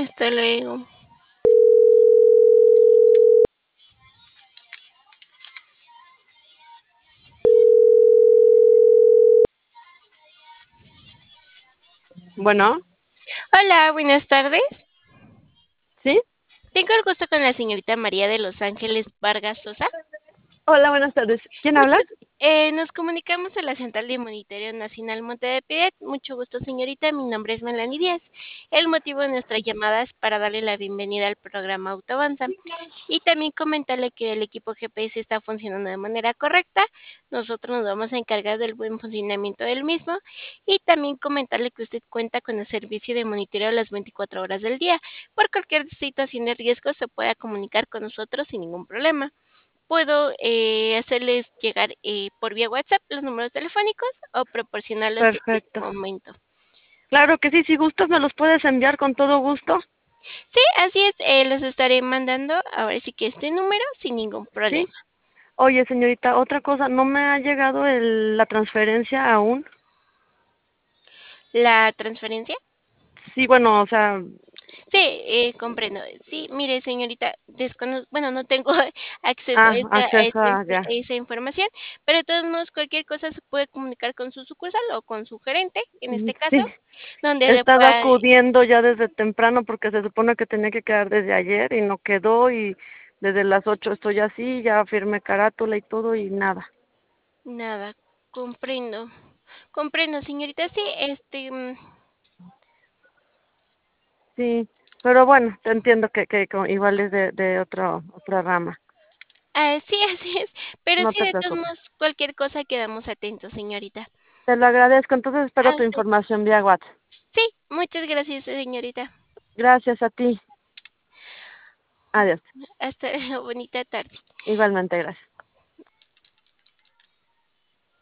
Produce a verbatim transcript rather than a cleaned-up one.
Hasta luego. Bueno, Hola, buenas tardes. ¿sí? Tengo el gusto con la señorita María de Los Ángeles Vargas Sosa. Hola, buenas tardes. ¿Quién Mucho habla? eh, Nos comunicamos a la Central de Monitoreo Nacional Monte de Piedad. Mucho gusto, señorita. Mi nombre es Melanie Díaz. El motivo de nuestra llamada es para darle la bienvenida al programa Autoavanza y también comentarle que el equipo G P S está funcionando de manera correcta. Nosotros nos vamos a encargar del buen funcionamiento del mismo y también comentarle que usted cuenta con el servicio de monitoreo las veinticuatro horas del día. Por cualquier situación de riesgo se pueda comunicar con nosotros sin ningún problema. Puedo eh, hacerles llegar eh, por vía WhatsApp los números telefónicos o proporcionarlos en este Perfecto. momento. Claro que sí, si gustas me los puedes enviar con todo gusto. Sí, así es, eh, los estaré mandando ahora sí que este número sin ningún Sí. problema. Oye, señorita, otra cosa, no me ha llegado el, la transferencia aún. ¿La transferencia? Sí, bueno, o sea, Sí, eh, comprendo. Sí, mire, señorita, descono bueno, no tengo acceso a ah, esa, a acceso esa, a inf- a ya. esa información, pero de todos modos, cualquier cosa se puede comunicar con su sucursal o con su gerente, en Mm, este caso, Sí, donde he le estado pueda. acudiendo ya desde temprano porque se supone que tenía que quedar desde ayer y no quedó y desde las ocho estoy así, ya firmé carátula y todo y nada. Nada, comprendo. Comprendo, señorita. Sí, este, mm, Sí, pero bueno, te entiendo que, que co- igual es de, de otro, otra rama. ah, sí, así es. Pero No sí, te de todos preocupes. modos, cualquier cosa quedamos atentos, señorita. Te lo agradezco. Entonces espero tu Hasta, información vía WhatsApp. sí, muchas gracias, señorita. Gracias a ti. Adiós. Hasta bonita tarde. Igualmente, gracias.